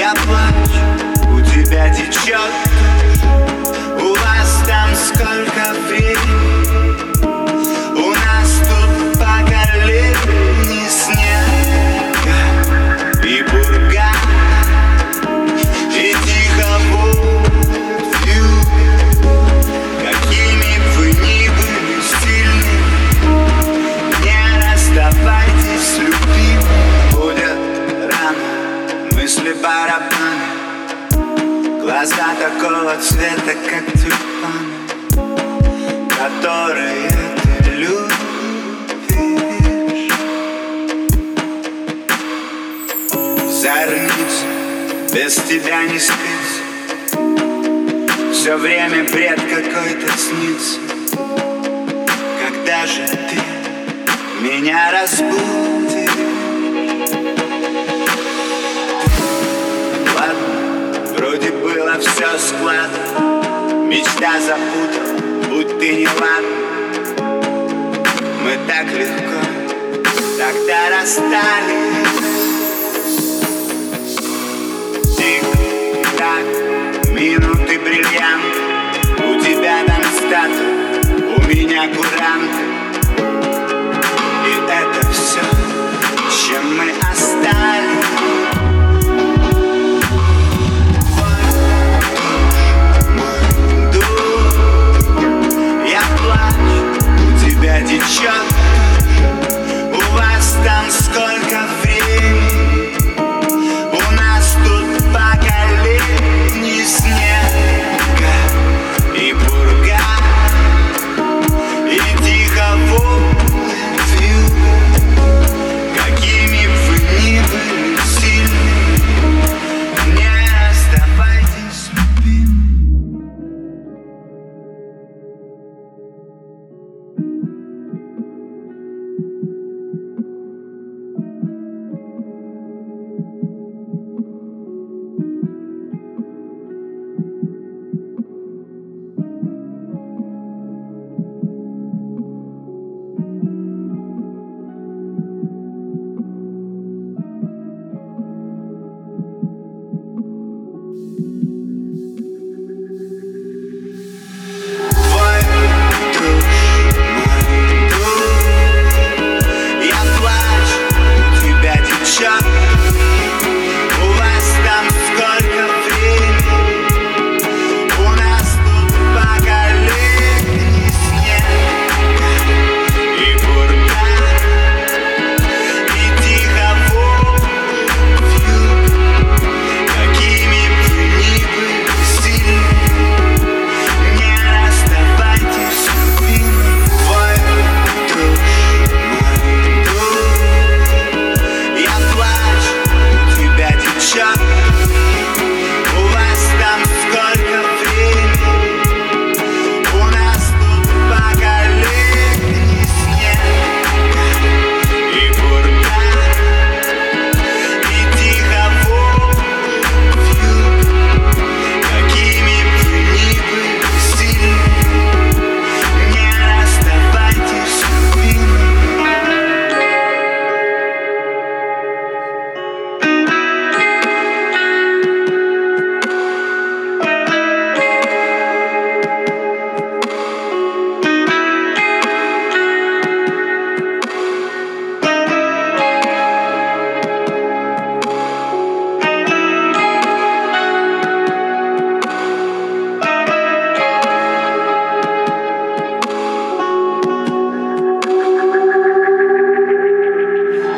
я плачу, у тебя течет. У вас там сколько времени? У нас тут по колени снега и бурга, и тихо будет вьюга. Какими бы вы ни были стильными, не расставайтесь, любимые. Будет рано, мысли барабаны, глаза такого цвета, как тюльпаны, которые ты любишь. Зарнись, без тебя не спится, все время бред какой-то снится. Когда же ты меня разбудишь? Ладно, вроде было все складно, мечта запутала, будь ты не ладна. Мы так легко тогда расстались. Тик-так, минуты бриллиант, у тебя там статуя, у меня курант.